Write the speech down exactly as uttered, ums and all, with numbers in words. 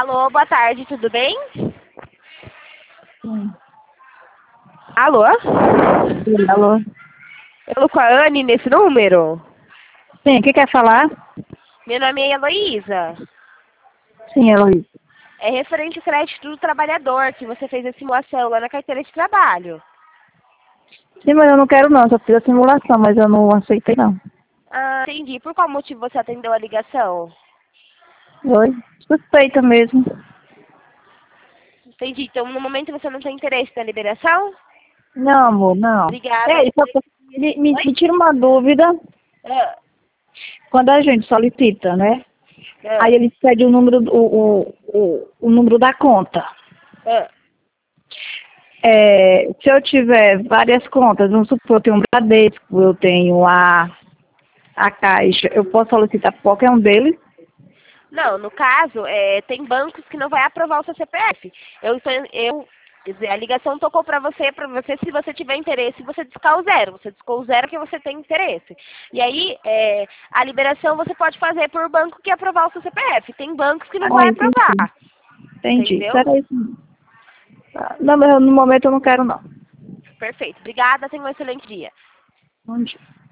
Alô, boa tarde, tudo bem? Sim. Alô? Sim, alô? Eu tô com a Anne nesse número? Sim, o que quer falar? Meu nome é Heloísa. Sim, Heloísa. É referente ao crédito do trabalhador, que você fez a simulação lá na carteira de trabalho. Sim, mas eu não quero não, só fiz a simulação, mas eu não aceitei não. Ah, entendi. Por qual motivo você atendeu a ligação? Oi? Suspeita mesmo. Entendi. Então, no momento você não tem interesse na liberação? Não, amor, não. Obrigada. Ei, só pra- me, me, Oi? me tira uma dúvida. Ah, Quando a gente solicita, né? ah, Aí eles pedem o número, do- o, o, o, o número da conta. ah. É, se eu tiver várias contas, vamos supor, eu tenho um Bradesco, eu tenho a, a Caixa, eu posso solicitar para qualquer um deles? Não, no caso, é, tem bancos que não vai aprovar o seu C P F. Eu, estou- eu, quer dizer, a ligação tocou para você, para você, se você tiver interesse, você discar o zero. Você discou o zero que você tem interesse. E aí, é, a liberação você pode fazer por banco que aprovar o seu C P F. Tem bancos que não Ah, vai entendi. aprovar. Entendi. Entendeu? Será isso? Ah, não, mas no momento eu não quero não. Perfeito. Obrigada, tenha um excelente dia. Bom dia.